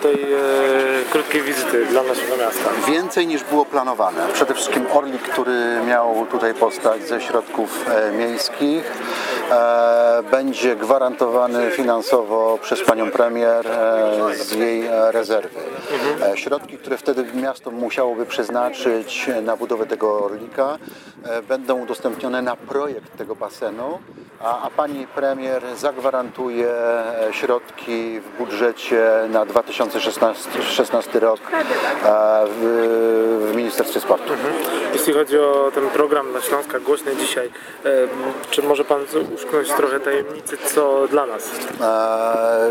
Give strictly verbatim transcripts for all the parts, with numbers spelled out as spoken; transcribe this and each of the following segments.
tej e, krótkiej wizyty dla naszego miasta? Więcej niż było planowane. Przede wszystkim Orlik, który miał tutaj powstać ze środków e, miejskich, e, będzie gwarantowany finansowo przez panią premier e, z jej e, rezerwy. E, środki, które wtedy miasto musiałoby przeznaczyć na budowę tego Orlika, e, będą udostępnione na projekt tego basenu, a, a pani premier zagwarantuje środki w budżecie na dwa tysiące szesnasty rok w, w Ministerstwie Sportu. Mhm. Jeśli chodzi o ten program dla Śląska Głośny dzisiaj, czy może Pan uszknąć trochę tajemnicy, co dla nas? Eee...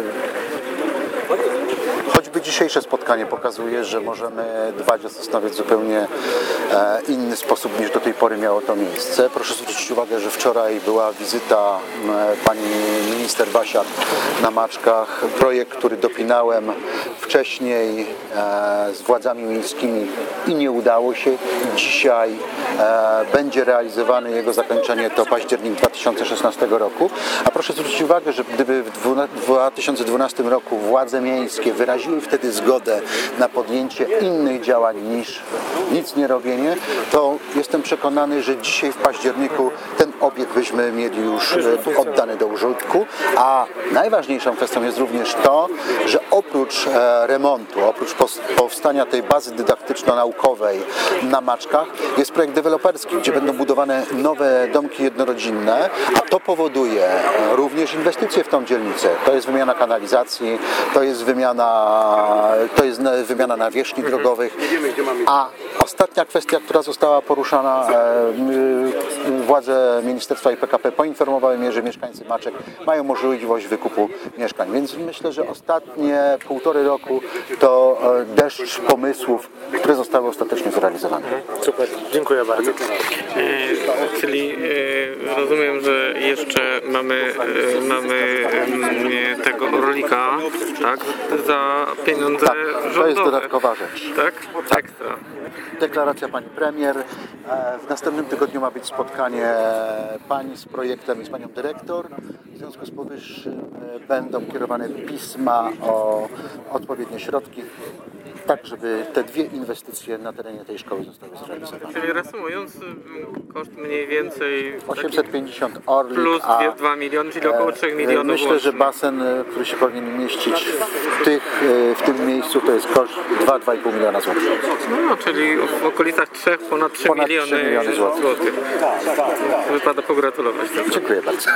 Choćby dzisiejsze spotkanie pokazuje, że możemy dbać o Sosnowiec w zupełnie e, inny sposób niż do tej pory miało to miejsce. Proszę zwrócić uwagę, że wczoraj była wizyta e, pani minister Wasiak na Maczkach. Projekt, który dopinałem wcześniej e, z władzami miejskimi i nie udało się. Dzisiaj e, będzie realizowany jego zakończenie, to październik dwa tysiące szesnastego roku. A proszę zwrócić uwagę, że gdyby w dwa tysiące dwunastym roku władze miejskie wyraziły wtedy zgodę na podjęcie innych działań niż nic nie robienie, to jestem przekonany, że dzisiaj w październiku ten obiekt byśmy mieli już oddany do użytku, a najważniejszą kwestią jest również to, że oprócz remontu, oprócz powstania tej bazy dydaktyczno-naukowej na Maczkach jest projekt deweloperski, gdzie będą budowane nowe domki jednorodzinne, a to powoduje również inwestycje w tą dzielnicę. To jest wymiana kanalizacji, to jest wymiana to jest wymiana nawierzchni drogowych, a ostatnia kwestia, która została poruszana, władze ministerstwa i P K P poinformowały mnie, że mieszkańcy Maczek mają możliwość wykupu mieszkań, więc myślę, że ostatnie półtorej roku to deszcz pomysłów, które zostały ostatecznie zrealizowane. Super, dziękuję bardzo. E, czyli e, rozumiem, że jeszcze mamy, e, mamy e, tego Orlika, tak, za pieniądze tak, rządowe. To jest dodatkowa rzecz. Tak? Tak. Ekstra. Deklaracja pani premier. W następnym tygodniu ma być spotkanie pani z projektem i z panią dyrektor. W związku z powyższym będą kierowane pisma o odpowiednie środki, tak żeby te dwie inwestycje na terenie tej szkoły zostały zrealizowane. Czyli reasumując, koszt mniej więcej osiemset pięćdziesiąt Orlik, plus a dwa miliony, czyli około trzech milionów. Myślę, łącznie. że basen, który się powinien mieścić w, tych, w tym miejscu, to jest koszt dwa do dwóch i pół miliona złotych. No, czyli w okolicach trzech, ponad trzy Ponad miliony, trzy miliony złotych. złotych. Wypada pogratulować. Dziękuję bardzo.